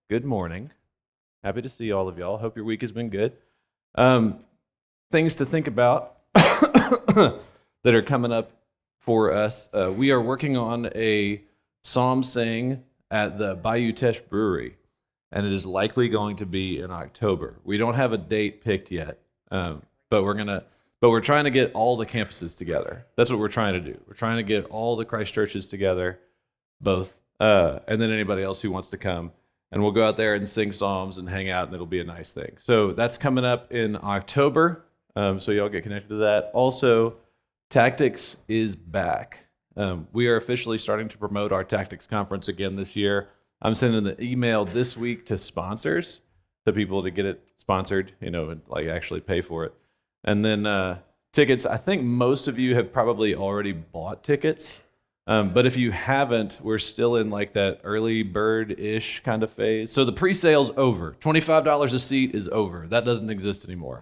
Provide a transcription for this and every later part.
Good morning. Happy to see all of y'all. Hope your week has been good. Um, Things to think about that are coming up for us. We are working on a psalm sing at the Bayou Teche Brewery, and it is likely going to be in October. We don't have a date picked yet, but we're trying to get all the campuses together. That's what we're trying to do. We're trying to get all the Christ churches together, both, and then anybody else who wants to come. And we'll go out there and sing psalms and hang out, and it'll be a nice thing. So that's coming up in October. So y'all get connected to that. Also, Tactics is back. We are officially starting to promote our Tactics conference again this year. I'm sending the email this week to sponsors, to people to get it sponsored, and like actually pay for it. And then tickets. I think most of you have probably already bought tickets. But if you haven't, we're still in like that early bird-ish kind of phase. So the pre-sale's over. $25 a seat is over. That doesn't exist anymore.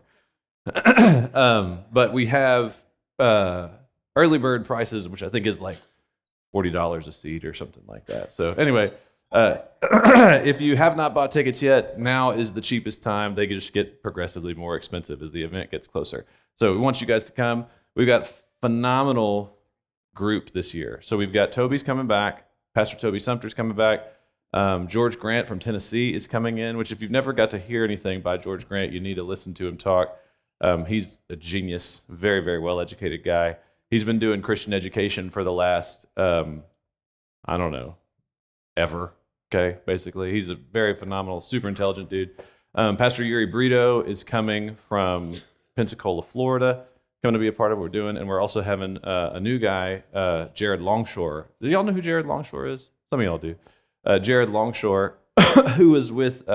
But we have early bird prices, which I think is like $40 a seat or something like that. So anyway, if you have not bought tickets yet, now is the cheapest time. They just get progressively more expensive as the event gets closer. So we want you guys to come. We've got phenomenal group this year. So we've got Toby's coming back. Pastor Toby Sumter's coming back. George Grant from Tennessee is coming in, which if you've never got to hear anything by George Grant, you need to listen to him talk. He's a genius, very, very well-educated guy. He's been doing Christian education for the last, I don't know, ever, okay, basically. He's a very phenomenal, super intelligent dude. Pastor Yuri Brito is coming from Pensacola, Florida, coming to be a part of what we're doing, and we're also having a new guy, Jared Longshore. Do y'all know who Jared Longshore is? Some of y'all do. Jared Longshore, who was with,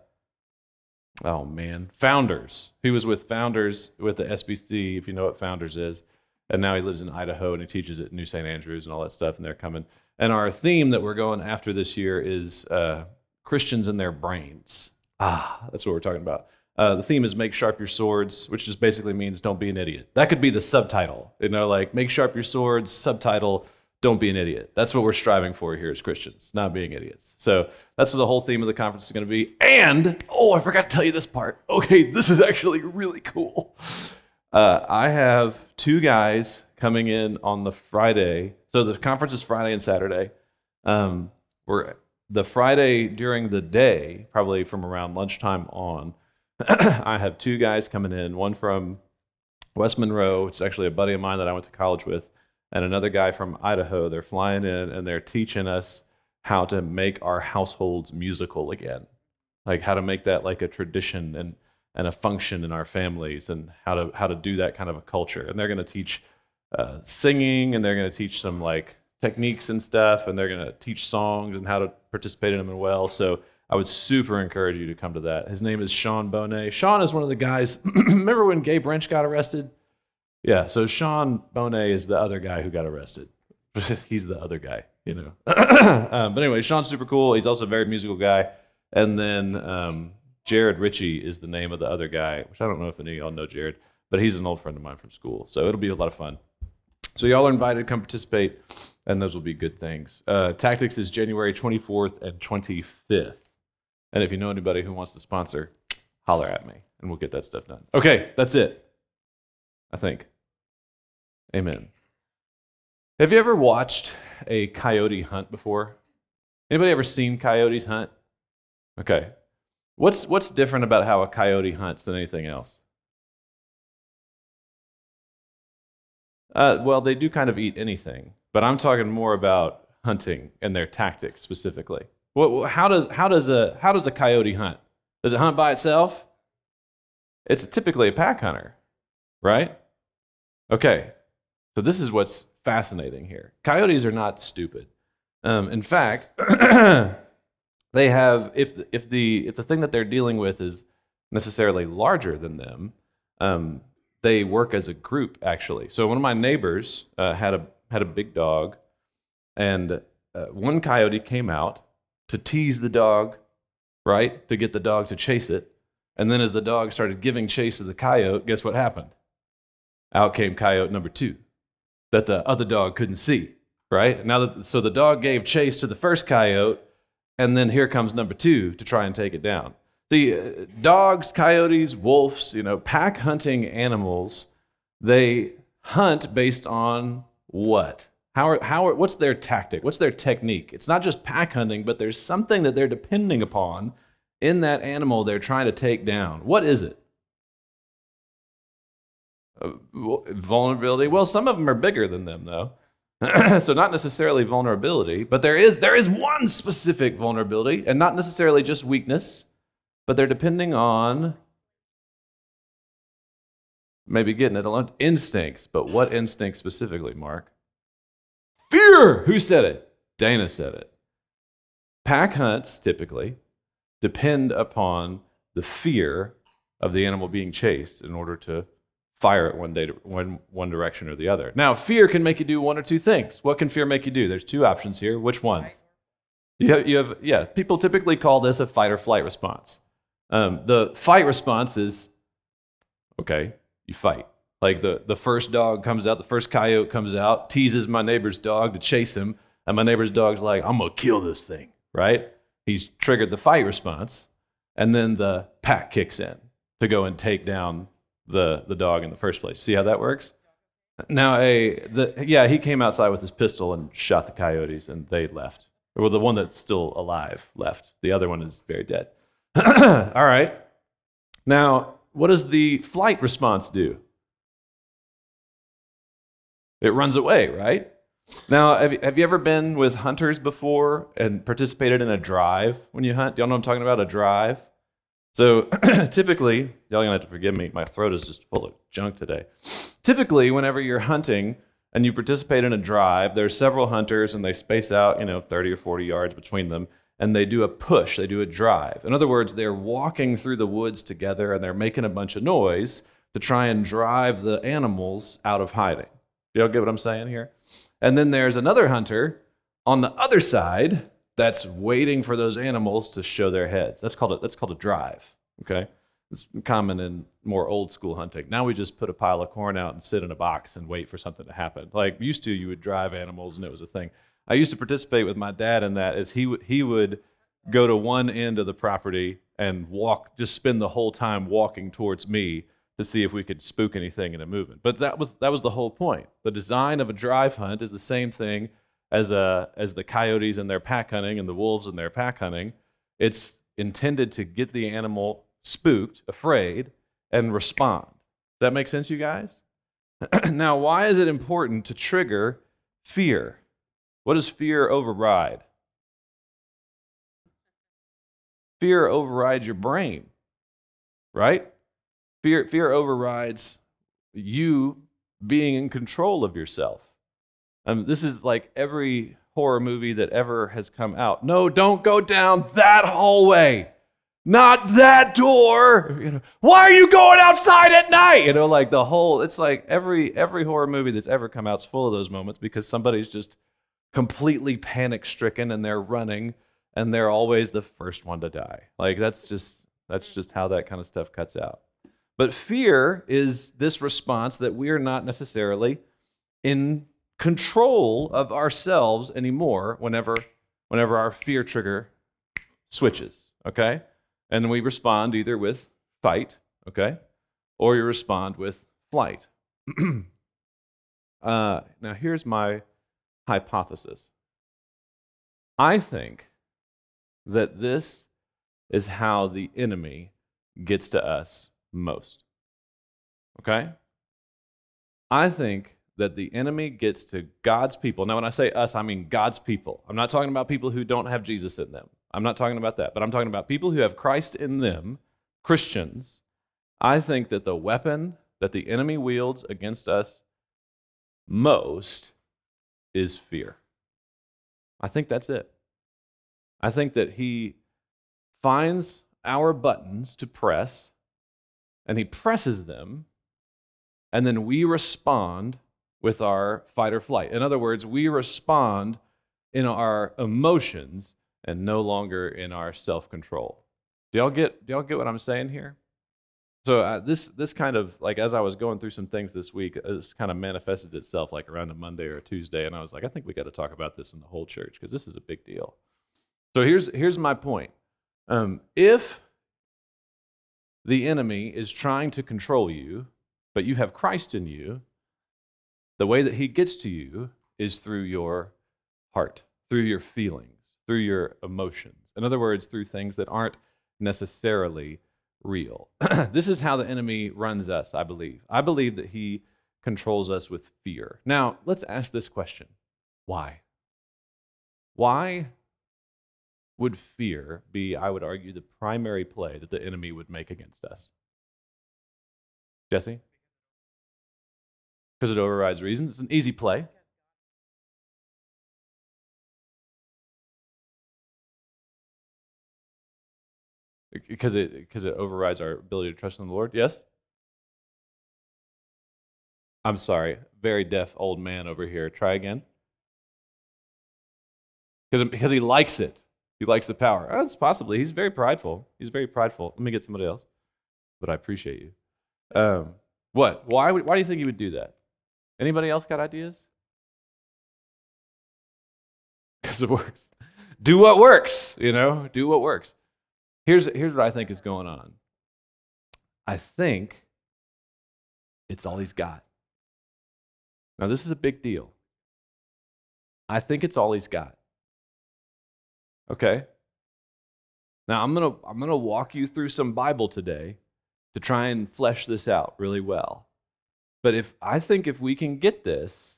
Founders. He was with Founders with the SBC, if you know what Founders is, and now he lives in Idaho, and he teaches at New St. Andrews and all that stuff, and they're coming. And our theme that we're going after this year is Christians and their brains. That's what we're talking about. The theme is make sharp your swords, which just basically means don't be an idiot. That could be the subtitle, like make sharp your swords, subtitle, don't be an idiot. That's what we're striving for here as Christians, not being idiots. So that's what the whole theme of the conference is going to be. And, I forgot to tell you this part. Okay, this is actually really cool. I have two guys coming in on the Friday. So the conference is Friday and Saturday. The Friday during the day, probably from around lunchtime on, I have two guys coming in, one from West Monroe, which is actually a buddy of mine that I went to college with, and another guy from Idaho. They're flying in, and they're teaching us how to make our households musical again, like how to make that like a tradition and a function in our families, and how to do that kind of a culture. And they're going to teach singing, and they're going to teach some like techniques and stuff, and they're going to teach songs and how to participate in them well. So I would super encourage you to come to that. His name is Sean Bonet. Sean is one of the guys, remember when Gabe Wrench got arrested? Yeah, so Sean Bonet is the other guy who got arrested. He's the other guy, But anyway, Sean's super cool. He's also a very musical guy. And then Jared Ritchie is the name of the other guy, which I don't know if any of y'all know Jared, but he's an old friend of mine from school. So it'll be a lot of fun. So y'all are invited to come participate, and those will be good things. Tactics is January 24th and 25th. And if you know anybody who wants to sponsor, holler at me, and we'll get that stuff done. Okay, that's it, I think. Amen. Have you ever watched a coyote hunt before? Anybody ever seen coyotes hunt? Okay. What's different about how a coyote hunts than anything else? Well, they do kind of eat anything, but I'm talking more about hunting and their tactics specifically. How does a coyote hunt? Does it hunt by itself? It's typically a pack hunter, right? Okay, so this is what's fascinating here. Coyotes are not stupid. In fact, they have if the thing that they're dealing with is necessarily larger than them, they work as a group actually. So one of my neighbors had a big dog, and one coyote came out to tease the dog, right? To get the dog to chase it. And then as the dog started giving chase to the coyote, guess what happened? Out came coyote number 2 that the other dog couldn't see, right? So the dog gave chase to the first coyote, And then here comes number 2 to try and take it down. The dogs, coyotes, wolves, pack hunting animals, they hunt based on what? What's their tactic? What's their technique? It's not just pack hunting, but there's something that they're depending upon in that animal they're trying to take down. What is it? Vulnerability. Well, some of them are bigger than them, though. So not necessarily vulnerability, but there is one specific vulnerability, and not necessarily just weakness, but they're depending on maybe getting it alone. Instincts. But what instinct specifically, Mark? Fear! Who said it? Dana said it. Pack hunts typically depend upon the fear of the animal being chased in order to fire it one direction or the other. Now, fear can make you do one or two things. What can fear make you do? There's 2 options here. Which ones? People typically call this a fight or flight response. The fight response is, okay, you fight. Like the first dog comes out, the first coyote comes out, teases my neighbor's dog to chase him, and my neighbor's dog's like, I'm going to kill this thing, right? He's triggered the fight response, and then the pack kicks in to go and take down the dog in the first place. See how that works? Now, he came outside with his pistol and shot the coyotes, and they left. Well, the one that's still alive left. The other one is very dead. All right. Now, what does the flight response do? It runs away, right? Now, have you ever been with hunters before and participated in a drive when you hunt? Do y'all know what I'm talking about, a drive? So typically, y'all gonna have to forgive me, my throat is just full of junk today. Typically, whenever you're hunting and you participate in a drive, there's several hunters and they space out, 30 or 40 yards between them, and they do a push, they do a drive. In other words, they're walking through the woods together and they're making a bunch of noise to try and drive the animals out of hiding. Do y'all get what I'm saying here? And then there's another hunter on the other side that's waiting for those animals to show their heads. That's called a drive, okay? It's common in more old school hunting. Now we just put a pile of corn out and sit in a box and wait for something to happen. Like used to, you would drive animals and it was a thing. I used to participate with my dad in that. As he would go to one end of the property and just spend the whole time walking towards me to see if we could spook anything into movement. But that was the whole point. The design of a drive hunt is the same thing as the coyotes and their pack hunting and the wolves and their pack hunting. It's intended to get the animal spooked, afraid, and respond. Does that make sense, you guys? Now, why is it important to trigger fear? What does fear override? Fear overrides your brain, right? Fear overrides you being in control of yourself. This is like every horror movie that ever has come out. No, don't go down that hallway. Not that door. Why are you going outside at night? It's like every horror movie that's ever come out is full of those moments because somebody's just completely panic-stricken and they're running and they're always the first one to die. Like that's just how that kind of stuff cuts out. But fear is this response that we are not necessarily in control of ourselves anymore whenever our fear trigger switches, okay? And we respond either with fight, okay? Or you respond with flight. Now here's my hypothesis. I think that this is how the enemy gets to us most, okay? I think that the enemy gets to God's people. Now, when I say us, I mean God's people. I'm not talking about people who don't have Jesus in them. I'm not talking about that. But I'm talking about people who have Christ in them, Christians. I think that the weapon that the enemy wields against us most is fear. I think that's it. I think that he finds our buttons to press, and he presses them, and then we respond with our fight or flight. In other words, we respond in our emotions and no longer in our self-control. Do y'all get what I'm saying here? So this kind of, like, as I was going through some things this week, this kind of manifested itself like around a Monday or a Tuesday, and I was like, I think we got to talk about this in the whole church because this is a big deal. So here's my point. If the enemy is trying to control you, but you have Christ in you, the way that he gets to you is through your heart, through your feelings, through your emotions. In other words, through things that aren't necessarily real. This is how the enemy runs us, I believe. I believe that he controls us with fear. Now, let's ask this question. Why? Why would fear be, I would argue, the primary play that the enemy would make against us? Jesse? Because it overrides reason. It's an easy play. Because it overrides our ability to trust in the Lord. Yes? I'm sorry. Very deaf old man over here. Try again. Because he likes it. He likes the power. That's possibly. He's very prideful. He's very prideful. Let me get somebody else. But I appreciate you. What? Why do you think he would do that? Anybody else got ideas? Because it works. Do what works, do what works. Here's what I think is going on. I think it's all he's got. Now, this is a big deal. I think it's all he's got. Okay? Now, I'm gonna walk you through some Bible today to try and flesh this out really well. But I think if we can get this,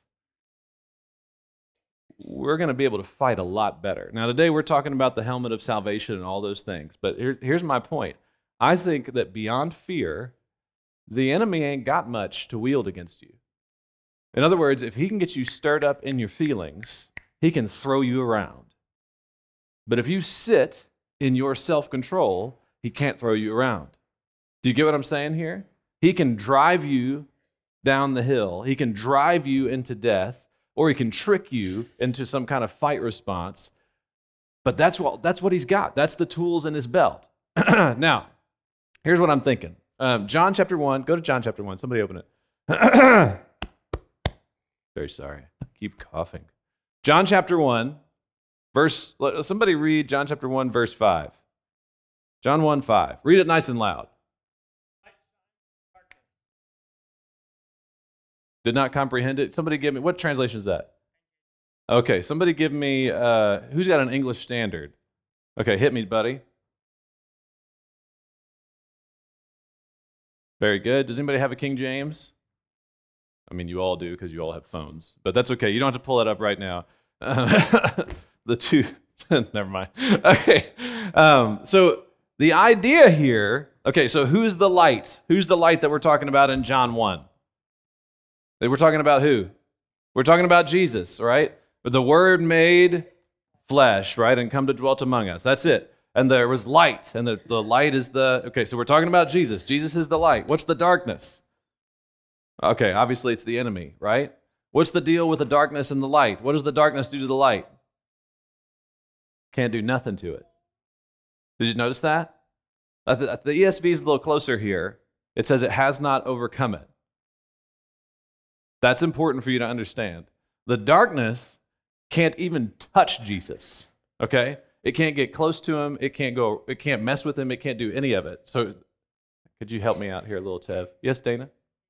we're going to be able to fight a lot better. Now, today we're talking about the helmet of salvation and all those things. But here's my point. I think that beyond fear, the enemy ain't got much to wield against you. In other words, if he can get you stirred up in your feelings, he can throw you around. But if you sit in your self-control, he can't throw you around. Do you get what I'm saying here? He can drive you down the hill. He can drive you into death, or he can trick you into some kind of fight response. But that's what he's got. That's the tools in his belt. Now, here's what I'm thinking. John chapter 1. Go to John chapter 1. Somebody open it. Very sorry. Keep coughing. John chapter 1, somebody read John chapter 1, verse 5. John 1:5. Read it nice and loud. Did not comprehend it. Somebody give me, what translation is that? Okay, somebody give me, who's got an English Standard? Okay, hit me, buddy. Very good. Does anybody have a King James? I mean, you all do because you all have phones, but that's okay. You don't have to pull it up right now. The two, never mind. Okay, so the idea here, okay, so who's the light? Who's the light that we're talking about in John 1? We're talking about who? We're talking about Jesus, right? The Word made flesh, right? And come to dwell among us. That's it. And there was light, and the light is okay, so we're talking about Jesus. Jesus is the light. What's the darkness? Okay, obviously it's the enemy, right? What's the deal with the darkness and the light? What does the darkness do to the light? Can't do nothing to it. Did you notice that? The ESV is a little closer here. It says it has not overcome it. That's important for you to understand. The darkness can't even touch Jesus, okay? It can't get close to him. It can't mess with him. It can't do any of it. So could you help me out here a little, Tev? Yes, Dana?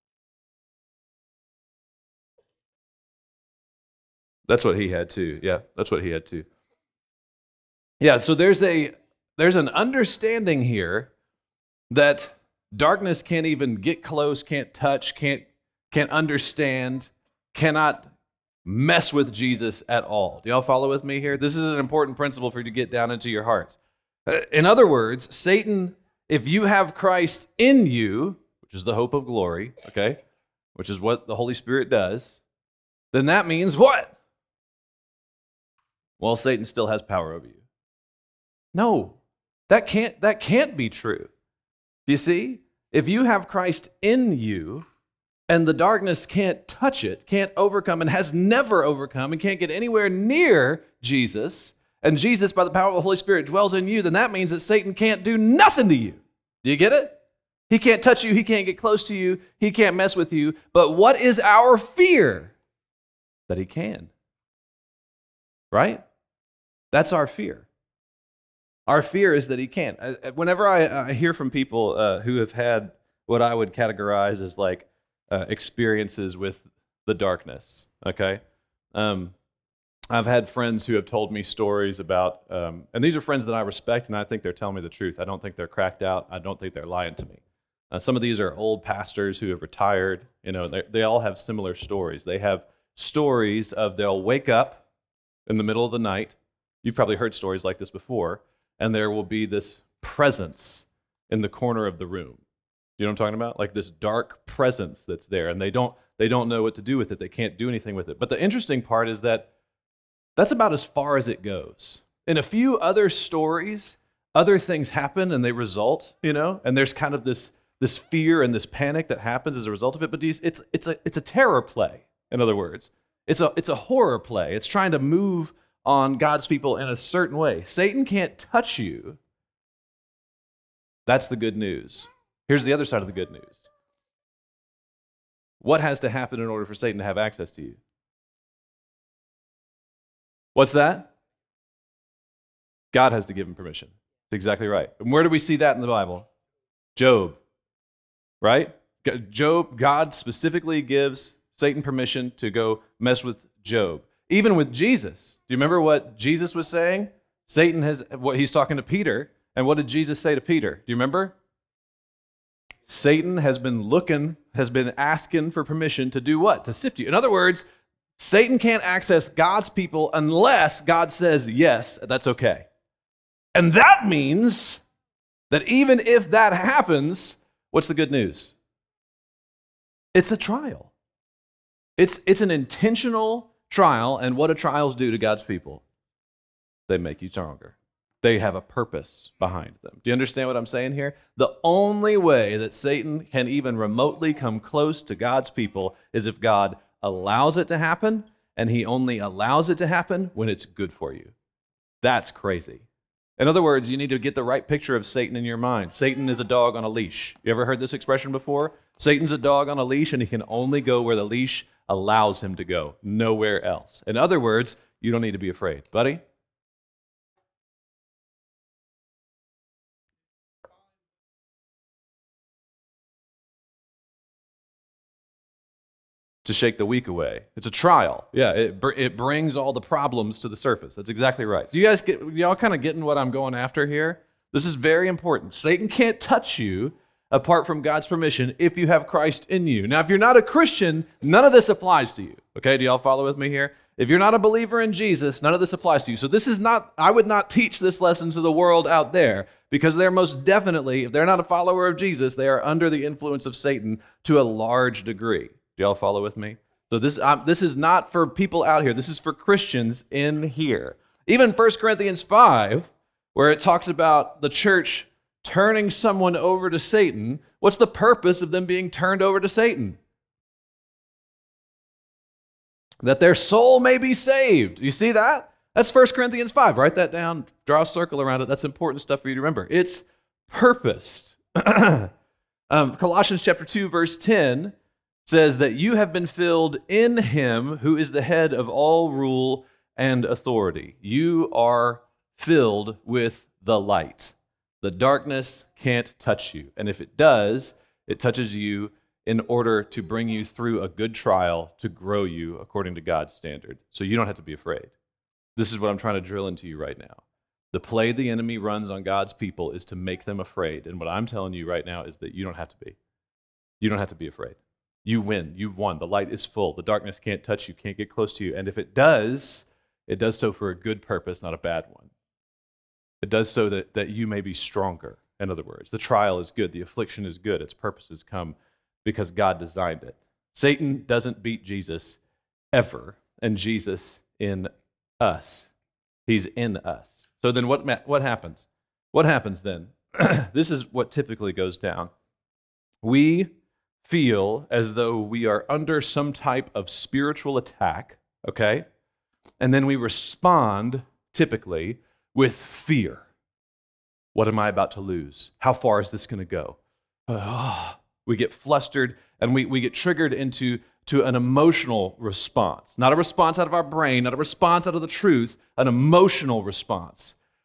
That's what he had too. Yeah, that's what he had too. Yeah, so there's an understanding here that darkness can't even get close, can't touch, can't understand, cannot mess with Jesus at all. Do y'all follow with me here? This is an important principle for you to get down into your hearts. In other words, Satan, if you have Christ in you, which is the hope of glory, okay, which is what the Holy Spirit does, then that means what? Well, Satan still has power over you. No, that can't be true. Do you see? If you have Christ in you, and the darkness can't touch it, can't overcome, and has never overcome, and can't get anywhere near Jesus, and Jesus, by the power of the Holy Spirit, dwells in you, then that means that Satan can't do nothing to you. Do you get it? He can't touch you. He can't get close to you. He can't mess with you. But what is our fear? That he can. Right? That's our fear. Our fear is that he can't. Whenever I hear from people who have had what I would categorize as like experiences with the darkness, okay? I've had friends who have told me stories about, and these are friends that I respect, and I think they're telling me the truth. I don't think they're cracked out. I don't think they're lying to me. Some of these are old pastors who have retired. You know, they all have similar stories. They have stories of they'll wake up in the middle of the night. You've probably heard stories like this before, and there will be this presence in the corner of the room. You know what I'm talking about? Like this dark presence that's there, and they don't know what to do with it. They can't do anything with it. But the interesting part is that that's about as far as it goes. In a few other stories, other things happen and they result, you know, and there's kind of this fear and this panic that happens as a result of it. But it's a terror play. In other words, it's a horror play. It's trying to move on God's people in a certain way. Satan can't touch you. That's the good news. Here's the other side of the good news. What has to happen in order for Satan to have access to you? What's that? God has to give him permission. That's exactly right. And where do we see that in the Bible? Job, right? Job, God specifically gives Satan permission to go mess with Job. Even with Jesus. Do you remember what Jesus was saying? He's talking to Peter, and what did Jesus say to Peter? Do you remember? Satan has been asking for permission to do what? To sift you. In other words, Satan can't access God's people unless God says, yes, that's okay. And that means that even if that happens, what's the good news? It's a trial. It's an intentional trial, and what do trials do to God's people? They make you stronger. They have a purpose behind them. Do you understand what I'm saying here? The only way that Satan can even remotely come close to God's people is if God allows it to happen, and he only allows it to happen when it's good for you. That's crazy. In other words, you need to get the right picture of Satan in your mind. Satan is a dog on a leash. You ever heard this expression before? Satan's a dog on a leash, and he can only go where the leash allows him to go, nowhere else. In other words, you don't need to be afraid. Buddy? To shake the weak away. It's a trial. Yeah, it brings all the problems to the surface. That's exactly right. So y'all kind of getting what I'm going after here? This is very important. Satan can't touch you apart from God's permission if you have Christ in you. Now, if you're not a Christian, none of this applies to you. Okay, do y'all follow with me here? If you're not a believer in Jesus, none of this applies to you. So I would not teach this lesson to the world out there, because they're most definitely, if they're not a follower of Jesus, they are under the influence of Satan to a large degree. Do y'all follow with me? So this is not for people out here. This is for Christians in here. Even 1 Corinthians 5, where it talks about the church turning someone over to Satan, what's the purpose of them being turned over to Satan? That their soul may be saved. You see that? That's 1 Corinthians 5. Write that down. Draw a circle around it. That's important stuff for you to remember. It's purposed. Colossians chapter 2, verse 10 says that you have been filled in him who is the head of all rule and authority. You are filled with the light. The darkness can't touch you. And if it does, it touches you in order to bring you through a good trial to grow you according to God's standard. So you don't have to be afraid. This is what I'm trying to drill into you right now. The play the enemy runs on God's people is to make them afraid. And what I'm telling you right now is that you don't have to be. You don't have to be afraid. You win. You've won. The light is full. The darkness can't touch you, can't get close to you. And if it does so for a good purpose, not a bad one. It does so that you may be stronger. In other words, the trial is good. The affliction is good. Its purposes come because God designed it. Satan doesn't beat Jesus ever, and Jesus in us. He's in us. So then what happens? What happens then? This is what typically goes down. We feel as though we are under some type of spiritual attack, okay? And then we respond, typically, with fear. What am I about to lose? How far is this going to go? We get flustered, and we get triggered into an emotional response. Not a response out of our brain, not a response out of the truth, an emotional response.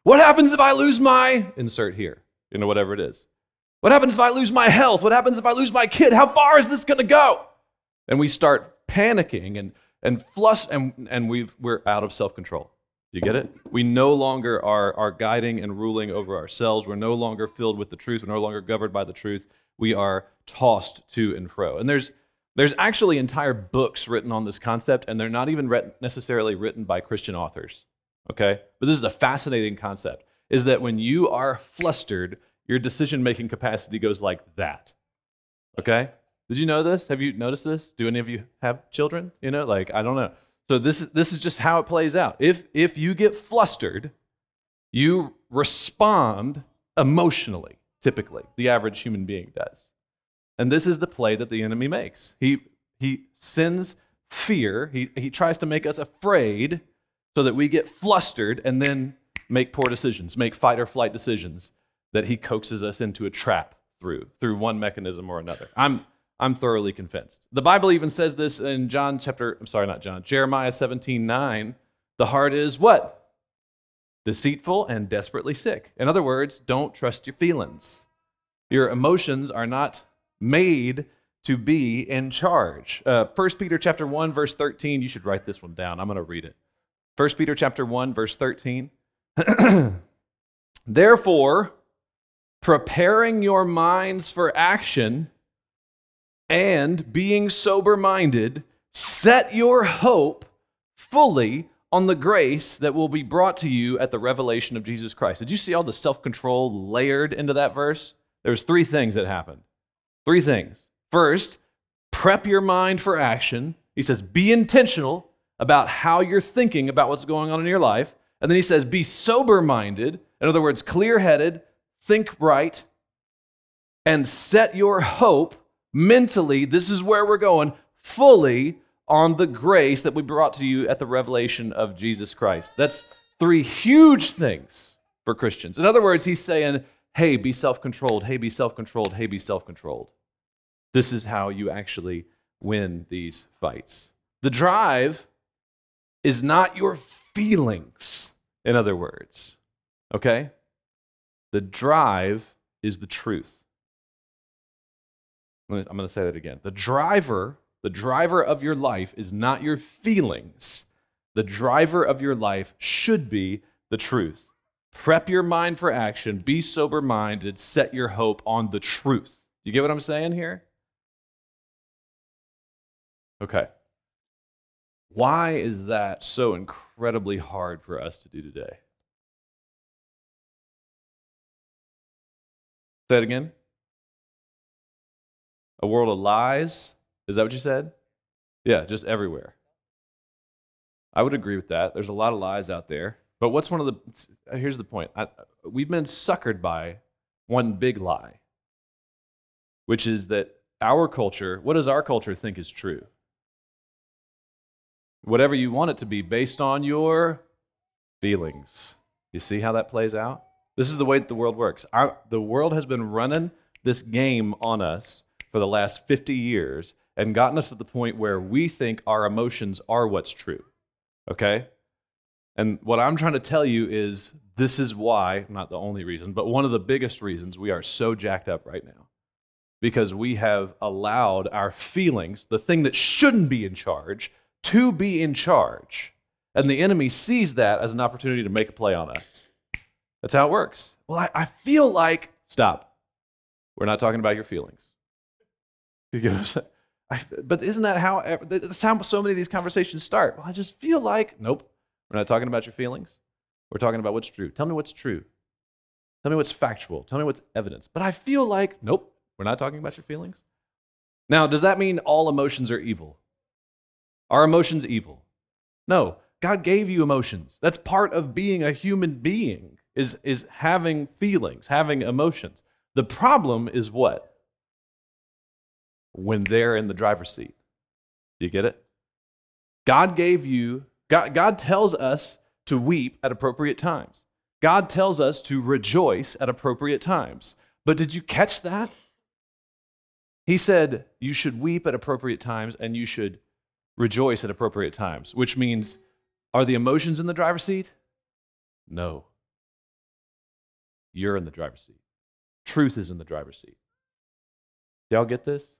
What happens if I lose my, insert here, whatever it is. What happens if I lose my health? What happens if I lose my kid? How far is this going to go? And we start panicking and flush, and we're out of self-control. Do you get it? We no longer are guiding and ruling over ourselves. We're no longer filled with the truth. We're no longer governed by the truth. We are tossed to and fro. And there's actually entire books written on this concept, and they're not even necessarily written by Christian authors, okay? But this is a fascinating concept, is that when you are flustered, your decision-making capacity goes like that, okay? Did you know this? Have you noticed this? Do any of you have children? I don't know. So this is just how it plays out. If you get flustered, you respond emotionally, typically. The average human being does. And this is the play that the enemy makes. He sends fear. He tries to make us afraid so that we get flustered and then make poor decisions, make fight or flight decisions that he coaxes us into a trap through one mechanism or another. I'm thoroughly convinced. The Bible even says this in Jeremiah 17:9. The heart is what? Deceitful and desperately sick. In other words, don't trust your feelings. Your emotions are not made to be in charge. 1 Peter chapter 1, verse 13. You should write this one down. I'm going to read it. 1 Peter chapter 1, verse 13. Therefore, preparing your minds for action and being sober-minded, set your hope fully on the grace that will be brought to you at the revelation of Jesus Christ. Did you see all the self-control layered into that verse? There's three things that happened. Three things. First, prep your mind for action. He says, be intentional about how you're thinking about what's going on in your life. And then he says, be sober-minded. In other words, clear-headed, think right, and set your hope mentally, this is where we're going, fully on the grace that we brought to you at the revelation of Jesus Christ. That's three huge things for Christians. In other words, he's saying, hey, be self-controlled, hey, be self-controlled, hey, be self-controlled. This is how you actually win these fights. The drive is not your feelings, in other words, okay? The drive is the truth. I'm going to say that again. The driver of your life is not your feelings. The driver of your life should be the truth. Prep your mind for action, be sober-minded, set your hope on the truth. Do you get what I'm saying here? Okay. Why is that so incredibly hard for us to do today? Say it again. A world of lies? Is that what you said? Yeah, just everywhere. I would agree with that. There's a lot of lies out there. But here's the point. We've been suckered by one big lie, which is that what does our culture think is true? Whatever you want it to be based on your feelings. You see how that plays out? This is the way that the world works. The world has been running this game on us for the last 50 years and gotten us to the point where we think our emotions are what's true, okay? And what I'm trying to tell you is this is why, not the only reason, but one of the biggest reasons we are so jacked up right now. Because we have allowed our feelings, the thing that shouldn't be in charge, to be in charge. And the enemy sees that as an opportunity to make a play on us. That's how it works. Well, I feel like, stop. We're not talking about your feelings. But isn't that's how so many of these conversations start? Well, I just feel like, nope, we're not talking about your feelings. We're talking about what's true. Tell me what's true. Tell me what's factual. Tell me what's evidence. But I feel like, nope, we're not talking about your feelings. Now, does that mean all emotions are evil? Are emotions evil? No, God gave you emotions. That's part of being a human being, is having feelings, having emotions. The problem is what? When they're in the driver's seat. Do you get it? God tells us to weep at appropriate times. God tells us to rejoice at appropriate times. But did you catch that? He said you should weep at appropriate times and you should rejoice at appropriate times, which means, are the emotions in the driver's seat? No. You're in the driver's seat. Truth is in the driver's seat. Do y'all get this?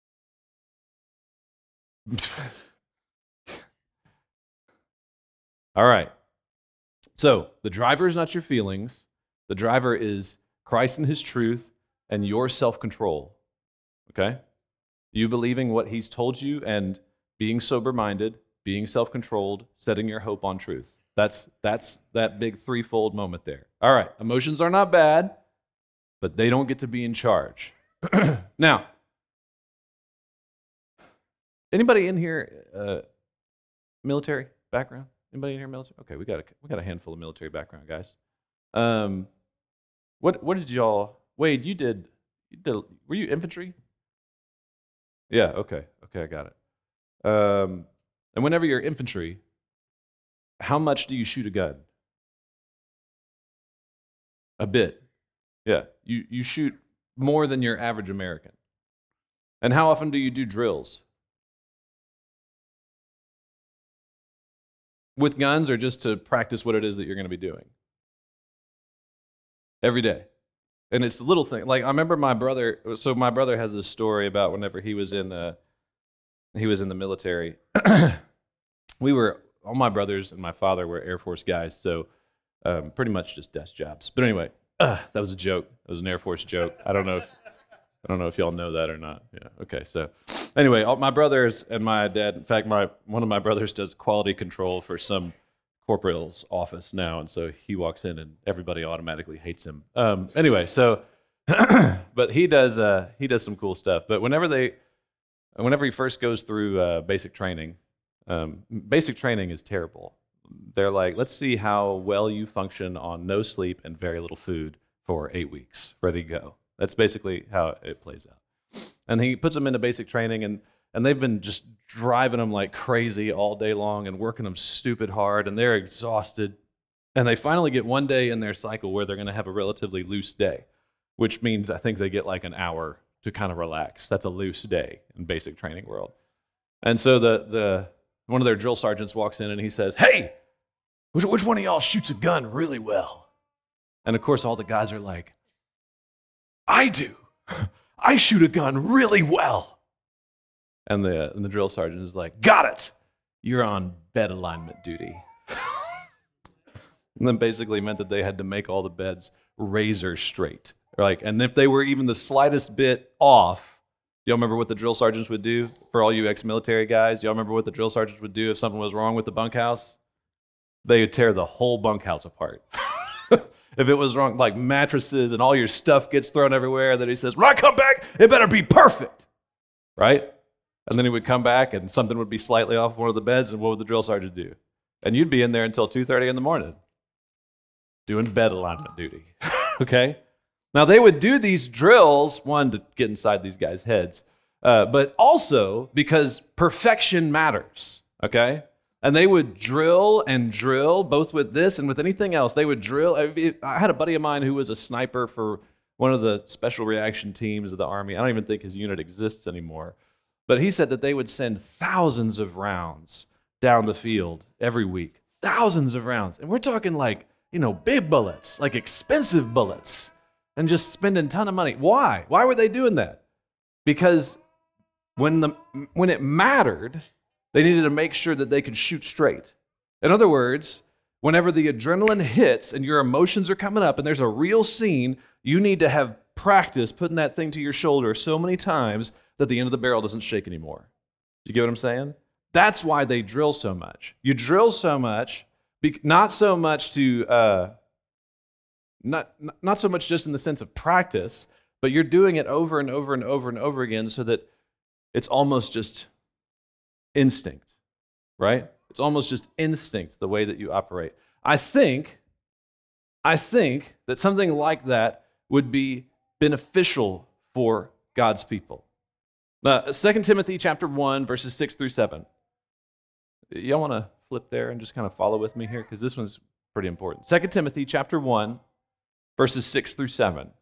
All right. So the driver is not your feelings. The driver is Christ and his truth and your self-control. Okay? You believing what he's told you and being sober-minded, being self-controlled, setting your hope on truth. That's that big threefold moment there. All right. Emotions are not bad, but they don't get to be in charge. Now, anybody in here military background? Anybody in here military? Okay, we got a handful of military background guys. What did y'all? Wade, you did. Were you infantry? Yeah. Okay. I got it. And whenever you're infantry, how much do you shoot a gun? A bit. Yeah. You shoot more than your average American. And how often do you do drills? With guns or just to practice what it is that you're going to be doing? Every day. And it's a little thing. Like I remember my brother has this story about whenever he was in the military. All my brothers and my father were Air Force guys, so pretty much just desk jobs. But anyway, that was a joke. It was an Air Force joke. I don't know if y'all know that or not. Yeah. Okay. So anyway, all my brothers and my dad. In fact, one of my brothers does quality control for some corporal's office now, and so he walks in and everybody automatically hates him. Anyway, so but he does some cool stuff. But whenever he first goes through basic training is terrible. They're like, let's see how well you function on no sleep and very little food for 8 weeks. Ready to go. That's basically how it plays out. And he puts them into basic training, and they've been just driving them like crazy all day long and working them stupid hard, and they're exhausted. And they finally get one day in their cycle where they're going to have a relatively loose day, which means I think they get like an hour to kind of relax. That's a loose day in basic training world. And so the one of their drill sergeants walks in and he says, "Hey, which one of y'all shoots a gun really well?" And of course, all the guys are like, "I do. I shoot a gun really well." And the drill sergeant is like, "Got it. You're on bed alignment duty." And then basically meant that they had to make all the beds razor straight. And if they were even the slightest bit off, y'all remember what the drill sergeants would do? For all you ex-military guys, y'all remember what the drill sergeants would do if something was wrong with the bunkhouse? They would tear the whole bunkhouse apart. If it was wrong, like mattresses and all your stuff gets thrown everywhere, then he says, "When I come back, it better be perfect." Right? And then he would come back and something would be slightly off one of the beds, and what would the drill sergeant do? And you'd be in there until 2:30 in the morning doing bed alignment duty. Okay? Now, they would do these drills, one, to get inside these guys' heads, but also because perfection matters, okay? And they would drill and drill, both with this and with anything else. They would drill. I had a buddy of mine who was a sniper for one of the special reaction teams of the Army. I don't even think his unit exists anymore. But he said that they would send thousands of rounds down the field every week. Thousands of rounds. And we're talking like, big bullets, like expensive bullets, and just spending a ton of money. Why? Why were they doing that? Because when it mattered, they needed to make sure that they could shoot straight. In other words, whenever the adrenaline hits and your emotions are coming up and there's a real scene, you need to have practice putting that thing to your shoulder so many times that the end of the barrel doesn't shake anymore. Do you get what I'm saying? That's why they drill so much. You drill so much, not so much to not so much just in the sense of practice, but you're doing it over and over and over and over again so that it's almost just instinct, right? It's almost just instinct, the way that you operate. I think that something like that would be beneficial for God's people. 2 Timothy chapter 1, verses 6 through 7. Y'all want to flip there and just kind of follow with me here? Because this one's pretty important. 2 Timothy chapter 1, verses 6 through 7.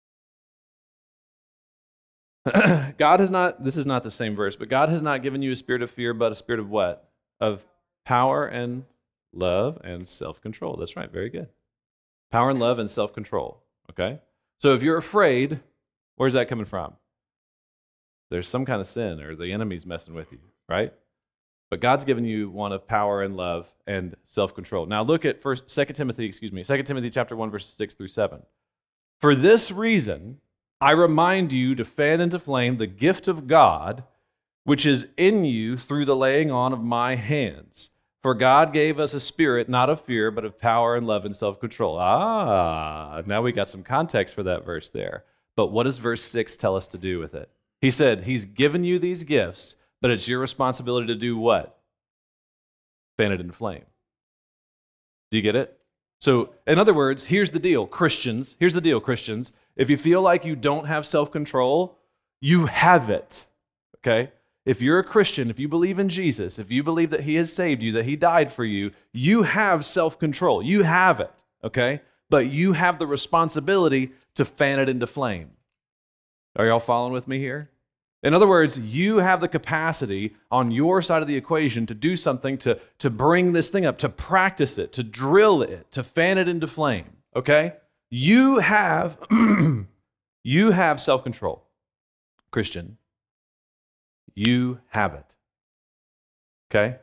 God has not, this is not the same verse, but God has not given you a spirit of fear, but a spirit of what? Of power and love and self-control. That's right, very good. Power and love and self-control. okay? So if you're afraid, where's that coming from? There's some kind of sin or the enemy's messing with you, right? But God's given you one of power and love and self-control. Now look at 2 Timothy chapter 1, verses 6 through 7. For this reason, I remind you to fan into flame the gift of God, which is in you through the laying on of my hands. For God gave us a spirit, not of fear, but of power and love and self-control. Now we got some context for that verse there. But what does verse 6 tell us to do with it? He said, he's given you these gifts, but it's your responsibility to do what? Fan it into flame. Do you get it? So, in other words, here's the deal, Christians. If you feel like you don't have self-control, you have it, okay? If you're a Christian, if you believe in Jesus, if you believe that he has saved you, that he died for you, you have self-control. You have it, okay? But you have the responsibility to fan it into flame. Are y'all following with me here? In other words, you have the capacity on your side of the equation to do something, to bring this thing up, to practice it, to drill it, to fan it into flame, okay? You have, you have self-control, Christian. You have it, okay?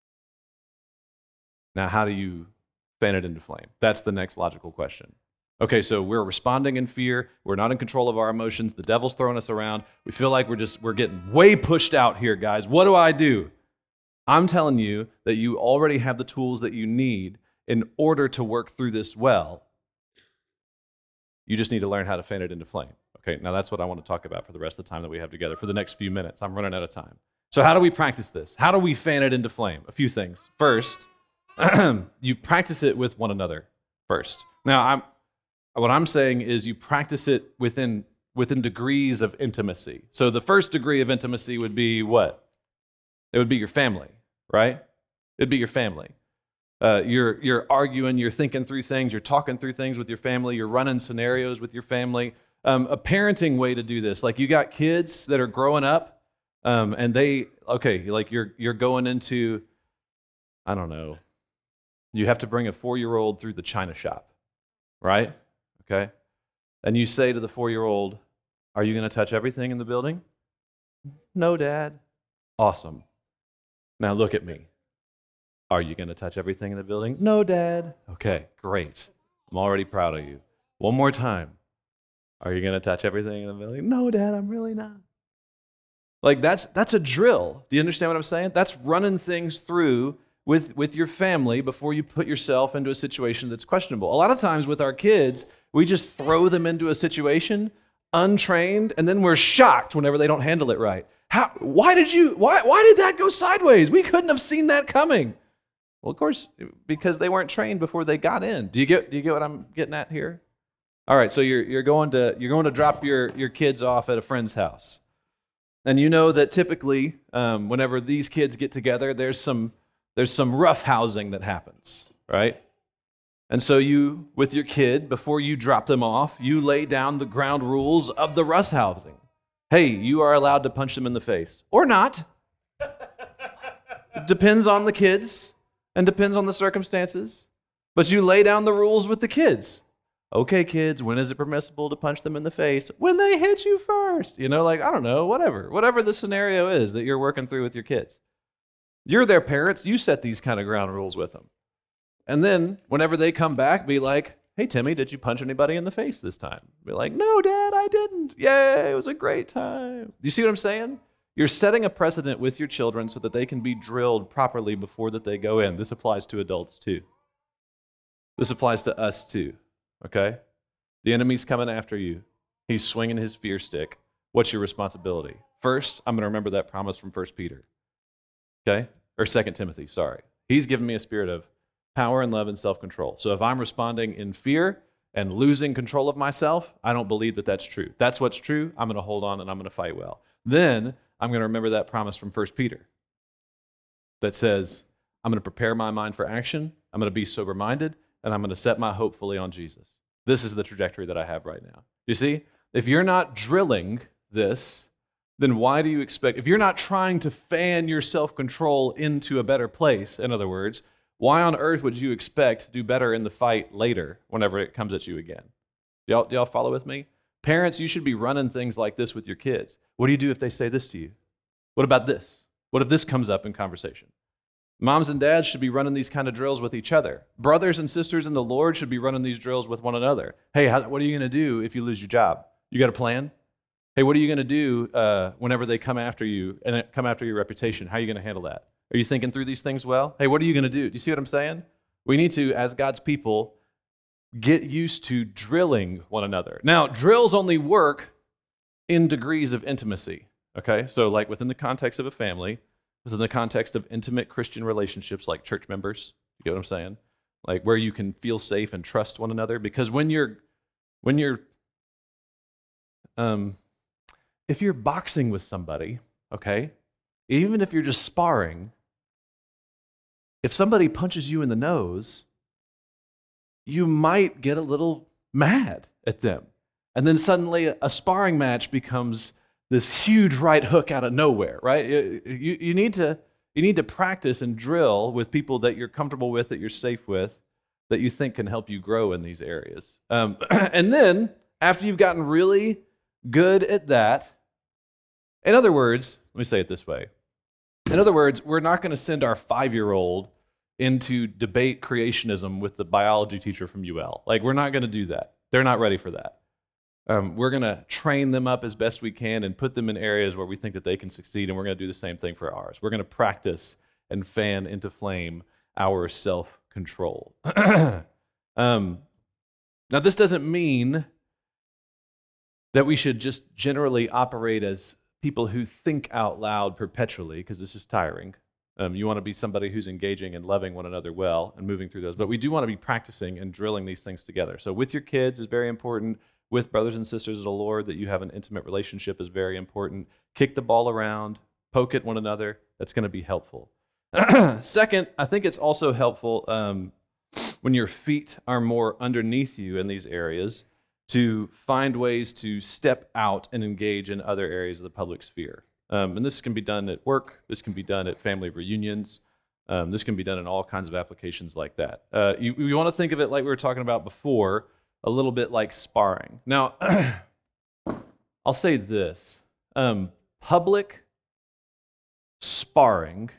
Now, how do you fan it into flame? That's the next logical question. Okay, so we're responding in fear. We're not in control of our emotions. The devil's throwing us around. We feel like we're getting way pushed out here, guys. What do I do? I'm telling you that you already have the tools that you need in order to work through this well. You just need to learn how to fan it into flame. Okay, now that's what I want to talk about for the rest of the time that we have together for the next few minutes. I'm running out of time. So how do we practice this? How do we fan it into flame? A few things. First, you practice it with one another first. Now, what I'm saying is you practice it within degrees of intimacy. So the first degree of intimacy would be what? It would be your family, right? It'd be your family. You're arguing, you're thinking through things, you're talking through things with your family, you're running scenarios with your family. A parenting way to do this, like you got kids that are growing up, and you're going into, I don't know, you have to bring a 4-year-old through the china shop, right? Okay? And you say to the 4-year-old, are you going to touch everything in the building? No, Dad. Awesome. Now look at me. Are you going to touch everything in the building? No, Dad. Okay, great. I'm already proud of you. One more time. Are you going to touch everything in the building? No, Dad, I'm really not. Like that's a drill. Do you understand what I'm saying? That's running things through with your family before you put yourself into a situation that's questionable. A lot of times with our kids, we just throw them into a situation untrained, and then we're shocked whenever they don't handle it right. Why did that go sideways? We couldn't have seen that coming. Well, of course, because they weren't trained before they got in. Do you get what I'm getting at here? All right, so you're going to drop your kids off at a friend's house. And you know that typically whenever these kids get together, there's some rough housing that happens, right? And so you, with your kid, before you drop them off, you lay down the ground rules of the rough housing. Hey, you are allowed to punch them in the face. Or not. It depends on the kids and depends on the circumstances. But you lay down the rules with the kids. Okay, kids, when is it permissible to punch them in the face? When they hit you first. I don't know, whatever the scenario is that you're working through with your kids. You're their parents, you set these kind of ground rules with them. And then whenever they come back, be like, hey, Timmy, did you punch anybody in the face this time? Be like, no, Dad, I didn't. Yay, it was a great time. Do you see what I'm saying? You're setting a precedent with your children so that they can be drilled properly before that they go in. This applies to adults too. This applies to us too. Okay? The enemy's coming after you. He's swinging his fear stick. What's your responsibility? First, I'm going to remember that promise from 1 Peter. Okay? Or 2 Timothy, sorry. He's given me a spirit of power and love and self-control. So if I'm responding in fear and losing control of myself, I don't believe that that's true. That's what's true. I'm going to hold on and I'm going to fight well. Then I'm going to remember that promise from 1 Peter that says, I'm going to prepare my mind for action. I'm going to be sober-minded. And I'm going to set my hope fully on Jesus. This is the trajectory that I have right now. You see, if you're not drilling this, then why do you expect, if you're not trying to fan your self-control into a better place, in other words, why on earth would you expect to do better in the fight later whenever it comes at you again? Do y'all follow with me? Parents, you should be running things like this with your kids. What do you do if they say this to you? What about this? What if this comes up in conversation? Moms and dads should be running these kind of drills with each other. Brothers and sisters in the Lord should be running these drills with one another. Hey, what are you going to do if you lose your job? You got a plan? Hey, what are you going to do whenever they come after you and come after your reputation? How are you going to handle that? Are you thinking through these things well? Hey, what are you going to do? Do you see what I'm saying? We need to, as God's people, get used to drilling one another. Now, drills only work in degrees of intimacy, okay? So like within the context of a family, within the context of intimate Christian relationships like church members, you get what I'm saying? Like where you can feel safe and trust one another. Because if you're boxing with somebody, okay, even if you're just sparring, if somebody punches you in the nose, you might get a little mad at them. And then suddenly a sparring match becomes this huge right hook out of nowhere, right? You need to practice and drill with people that you're comfortable with, that you're safe with, that you think can help you grow in these areas. And then, after you've gotten really good at that, in other words, let me say it this way. In other words, we're not going to send our 5-year-old into debate creationism with the biology teacher from UL. Like, we're not going to do that. They're not ready for that. We're going to train them up as best we can and put them in areas where we think that they can succeed, and we're going to do the same thing for ours. We're going to practice and fan into flame our self-control. Now, this doesn't mean that we should just generally operate as people who think out loud perpetually, because this is tiring. You want to be somebody who's engaging and loving one another well and moving through those. But we do want to be practicing and drilling these things together. So with your kids is very important. With brothers and sisters of the Lord, that you have an intimate relationship is very important. Kick the ball around, poke at one another. That's going to be helpful. Second, I think it's also helpful when your feet are more underneath you in these areas to find ways to step out and engage in other areas of the public sphere. And this can be done at work. This can be done at family reunions. This can be done in all kinds of applications like that. You want to think of it like we were talking about before, a little bit like sparring. Now, I'll say this. Public sparring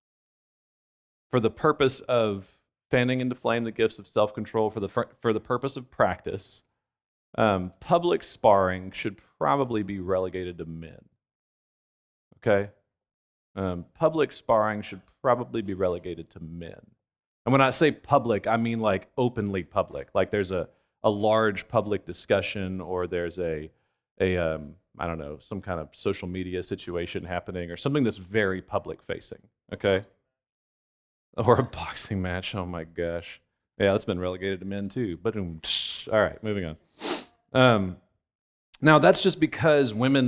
for the purpose of fanning into flame the gifts of self-control, for the purpose of practice, public sparring should probably be relegated to men. Okay? Public sparring should probably be relegated to men. And when I say public, I mean like openly public. Like there's a large public discussion, or there's I don't know, some kind of social media situation happening, or something that's very public facing, okay? Or a boxing match, oh my gosh. Yeah, that's been relegated to men too. But all right, moving on. Now, that's just because women,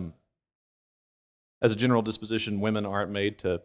as a general disposition, women aren't made to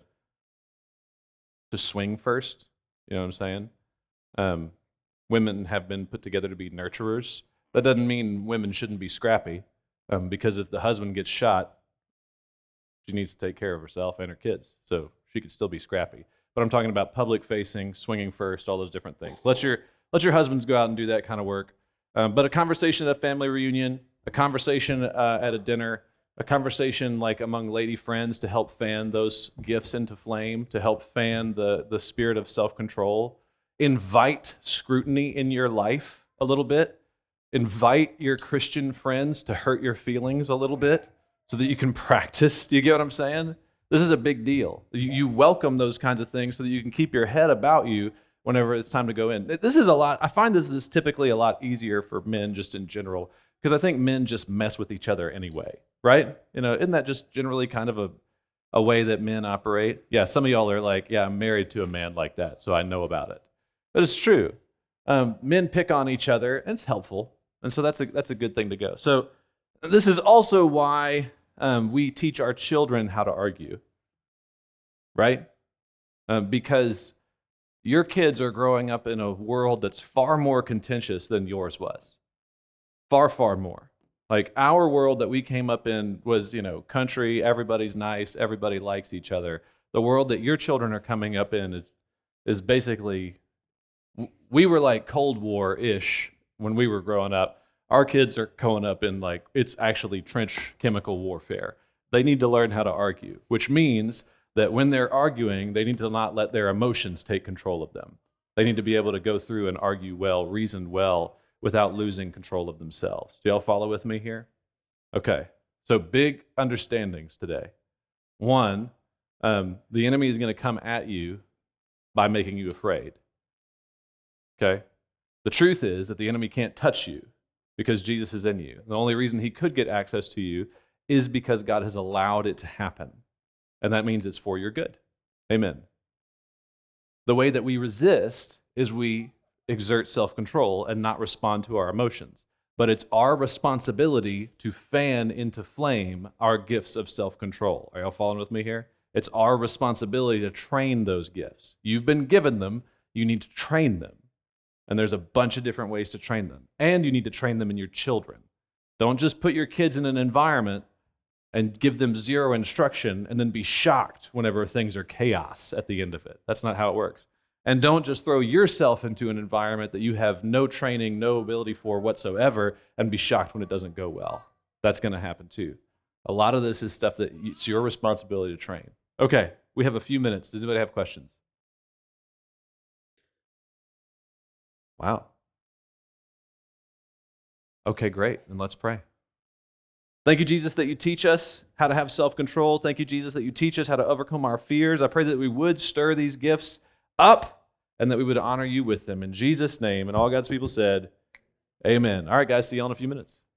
swing first. You know what I'm saying? Women have been put together to be nurturers. That doesn't mean women shouldn't be scrappy, because if the husband gets shot, she needs to take care of herself and her kids, so she could still be scrappy. But I'm talking about public-facing, swinging first, all those different things. Let your husbands go out and do that kind of work. But a conversation at a family reunion, a conversation at a dinner, a conversation like among lady friends to help fan those gifts into flame, to help fan the spirit of self-control. Invite scrutiny in your life a little bit. Invite your Christian friends to hurt your feelings a little bit so that you can practice. Do you get what I'm saying? This is a big deal. You welcome those kinds of things so that you can keep your head about you whenever it's time to go in. This is a lot. I find this is typically a lot easier for men just in general, because I think men just mess with each other anyway, right? You know, isn't that just generally kind of a way that men operate? Yeah, some of y'all are like, yeah, I'm married to a man like that, so I know about it. But it's true. Men pick on each other, and it's helpful. And so that's a good thing to go. So this is also why we teach our children how to argue, right? Because your kids are growing up in a world that's far more contentious than yours was. Far, far more. Like our world that we came up in was, country, everybody's nice, everybody likes each other. The world that your children are coming up in is basically, we were like Cold War-ish when we were growing up. Our kids are growing up in like, it's actually trench chemical warfare. They need to learn how to argue, which means that when they're arguing, they need to not let their emotions take control of them. They need to be able to go through and argue well, reason well, without losing control of themselves. Do y'all follow with me here? Okay, so big understandings today. One, the enemy is going to come at you by making you afraid. Okay? The truth is that the enemy can't touch you because Jesus is in you. The only reason he could get access to you is because God has allowed it to happen. And that means it's for your good. Amen. The way that we resist is we exert self-control and not respond to our emotions. But it's our responsibility to fan into flame our gifts of self-control. Are y'all following with me here? It's our responsibility to train those gifts. You've been given them. You need to train them. And there's a bunch of different ways to train them. And you need to train them in your children. Don't just put your kids in an environment and give them zero instruction and then be shocked whenever things are chaos at the end of it. That's not how it works. And don't just throw yourself into an environment that you have no training, no ability for whatsoever, and be shocked when it doesn't go well. That's going to happen too. A lot of this is stuff that it's your responsibility to train. Okay, we have a few minutes. Does anybody have questions? Wow. Okay, great. Then let's pray. Thank you, Jesus, that you teach us how to have self-control. Thank you, Jesus, that you teach us how to overcome our fears. I pray that we would stir these gifts up and that we would honor you with them. In Jesus' name, and all God's people said, amen. All right, guys, see you all in a few minutes.